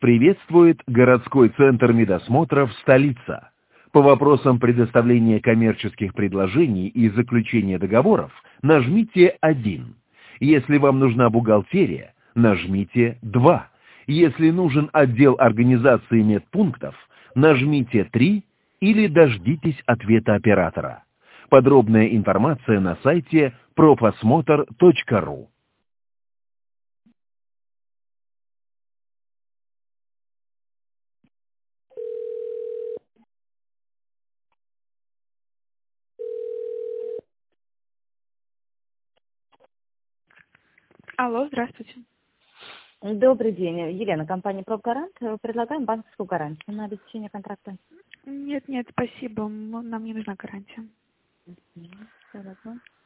Приветствует городской центр медосмотров «Столица». По вопросам предоставления коммерческих предложений и заключения договоров нажмите 1. Если вам нужна бухгалтерия, нажмите 2. Если нужен отдел организации медпунктов, нажмите 3 или дождитесь ответа оператора. Подробная информация на сайте profosмотр.ру. Алло, здравствуйте. Добрый день. Елена, компания «Профгарант». Предлагаем банковскую гарантию на обеспечение контракта. Нет, спасибо. Нам не нужна гарантия. Хорошо.